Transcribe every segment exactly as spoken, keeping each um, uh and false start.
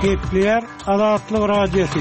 Gepler Azatlyk Radiosu.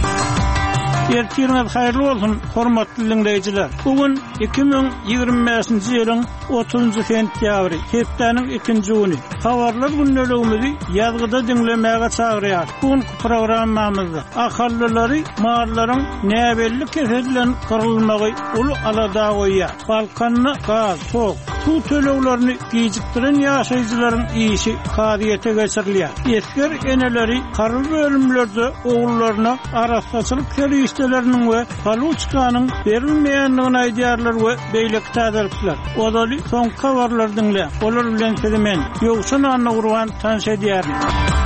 Ertirňiz haýyrly bolsun, hormatly dinleýijiler. Bugün iki bin ýygrimi beşinji ýylyň otuzunjy sentýabry, hepdeniň ikinji güni. Habarlar günneligimizi ýazgyda dinlemäge çagyrýar. Bugün programmamyzda ahallylary mallaryň näbelli keselden kyrylmagy uly alada goýýar. Balkanny gaz, sok, su töleglerini gijikdiren ýaşaýjylaryň işi kadiýete geçirilýär. Esker eneleri karı bölümlerde oğullarına araçsaçılık keriştelerinin ve Paluçka'nın verilmeyenliğine aydiyarlar ve beylik tadalıklar. Odalı son kavarlar dinle. Olur bilen sedimen. Yoksun anna urvan tanış ediyarlar.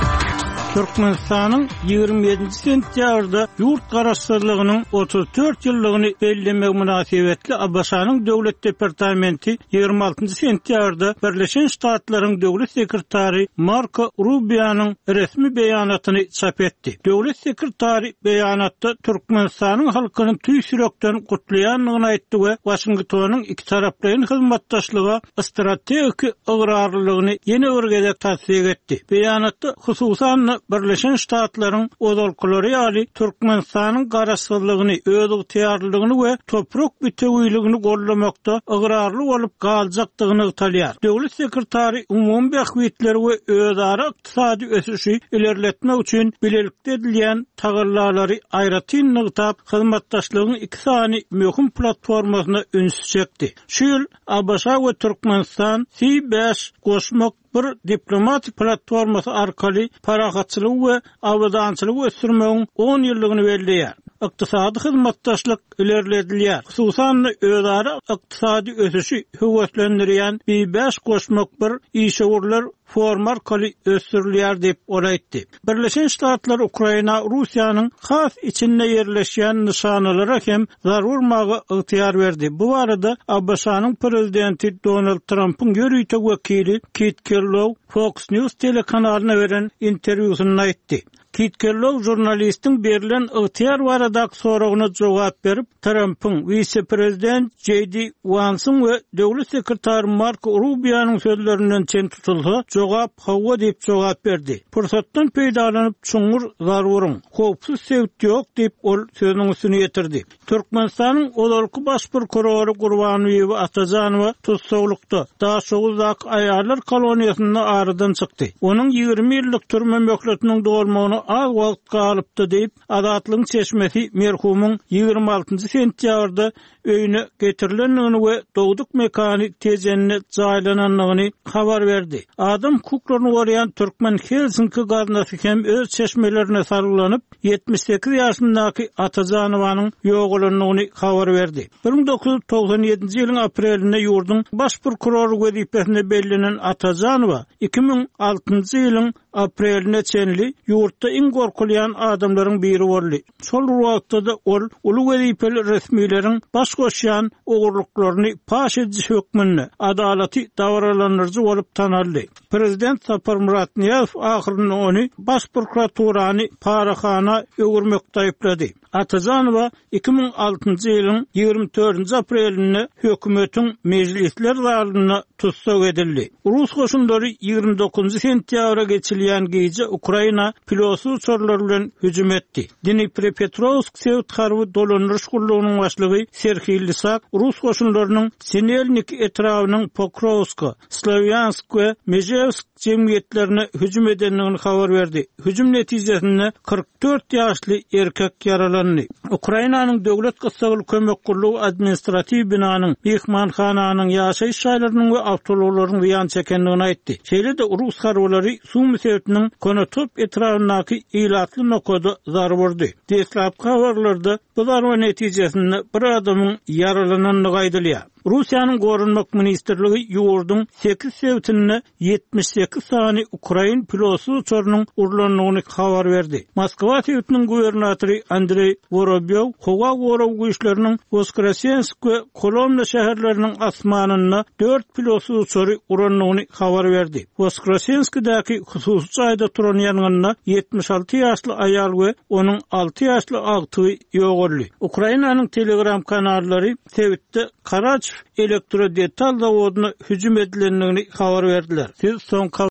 Türkmenistan'ın ýygrimi ýedinji sentýabrda ýurt garaşdyrlygynyň otuz dört ýyllygyny bellemek münasibetli Abbaşanyň döwlet departamenti ýygrimi altynjy sentýabrda Birleşen Ştatlaryň döwlet sekretary Marco Rubio'nyň resmi beýanatyny çap etdi. Döwlet sekretary beýanatda Türkmenistanyň halkyny tüýsürekden gutlaýanlygyny aýtdy we Washingtonyň iki taraplaryň hyzmatdaşlyga strategik ygyrarlygyny ýene bir gezek tasdik etdi. Beýanatda hususan Birleşen Ştatlaryň odolkulary ýaly Türkmenistanyň garaşdyrlygyny, öz ygtyarlygyny we toprak bütewýligini gollamakda ygyrarly bolup galjakdygyny ýaly. Döwlet sekretary umumy bähwitleri we özara ykdysady ösüşi ilerletmek üçin bilelikde edilýän tagallalary aýratyn nygtap hyzmatdaşlygyň iki sany möhüm platformasyna üns çekdi. Şu ýyl Abşa we Türkmenistan C beş goşmak bir diplomatik platformasy arkaly parahatçylyk we awdançylyk ösürmegiň on ýyllygyny belleýär. Ykdysady hyzmatdaşlyk ilerledilýär. Hususan özara ykdysady ösüşi höwetlendirýän C beş goşmak bir işgörler form arkaly ösürilýär dep olaýtdy. Birleşen Ştatlar Ukraina Russiýanyň has içinde ýerleşýän nişanalara hem zarur magy ygtyar berdi. Bu arada Abşanyň prezidenti Donald Trump'ın ýörüýtek wekili Kit Kellogg Fox News telekanalyna beren interwýusyny aýtdy. Kit Kellogg jurnalistin berilen ygtyar baradak soragyna jogap berip, Trump'ın vice-prezident J D Vance'ın we döwlet sekretary Marco Rubio'nyň sözlerinden çen tutulsa, jogap hawa diýip jogap berdi. Pursatdan peýdalanyp çuňur zaruryň, howpsuz sevgi ýok diýip ol sözüniň üstüne ýetirdi. Türkmenistanyň odalky baş prokurory Gurbanowy Atajanowa tutsawlykda daşoğuzak aýarlar koloniýasynda aradan çykdy. Onuň ýygrimi ýyllyk türme möhletiniň dolmagyny az wagt galypdy diýip Azatlyň çeşmesi merhumyň ýygrimi altynjy sentýabrda öýüne getirilenligini we dogduk mekany tejenine jaýlananlygyny habar berdi. Adam hukuklaryny goraýan Türkmen Helsinki gaznasy hem öz çeşmelerine sarylanyp ýetmiş sekiz ýaşyndaky Atajanowyň ýoğulynyny habar berdi. bir bin dokuz yüz togsan ýedinji ýylyň aprelinde ýurdun baş prokurory wezipesine bellenen Atajanowa iki bin altynjy ýylyň apreline çenli ýurtda iň gorkulýan adamlaryň biri boldy. Şol wagtda da ol uly wezipeli resmiýetiň baş goşýan ogurlyklaryny paş edýän hökmüne adalaty dawralanyrjy bolup tanaldy. Prezident Sapar Murat Niýazow ahyrynda ony baş prokuraturany paraxana öwürmekde aýplady. Atajanowa iki bin altynjy ýylyň ýygrimi dördünji aprelinde hökümetiň mejlisler zalyna tutsak edildi. Rus goşunlary ýygrimi dokuzunjy sentýabra geçilýän gece Ukraina pilotsuz uçurlar bilen hüjüm etdi. Dnipropetrovsk Sevt harby dolandyryş gullugynyň başlygy Serhiy Lysak Rus goşunlarynyň Sinelnik etrawynyň Pokrovsk, Slavyansk we Mejevsk jemgyýetlerine hüjüm edenligini habar berdi. Hüjüm netijesinde kırk dört ýaşly erkek yaralandy. Ukrainanyň döwlet gysgaly kömek gullugy administrativ binanyň, mehmanhananyň, ýaşaýyş şaýlarynyň we awtologlaryň ziýan çekenligini aýtdy. Şeýle-de Rus harbalary su müsebetiniň Konotop etrawyndaky ilatly nokoda zar berdi. Deslap habarlarda bu zarwa netijesinde bir adamyň yaralananlygy aýdylýar. Russiýanyň gorunmak ministrligi ýurdun sekiz sebitine ýetmiş sekiz sany Ukrain pilotsuz uçurynyň urlanlygyny habar berdi. Moskwa sebitiniň gubernatory Andrey Vorobyow howa goraw güýçleriniň Voskresensk we Kolomna şäherleriniň asmanyna dört pilotsuz uçury uranlygyny habar berdi. Voskresenskdaky hususy aýda turan ýanyna ýetmiş alty ýaşly aýal we onuň alty ýaşly agty ýoğurly. Ukrainanyň Telegram kanallary sebitde Karaç elektro detal zavoduna hüjüm edilenligini habar verdiler. Siz son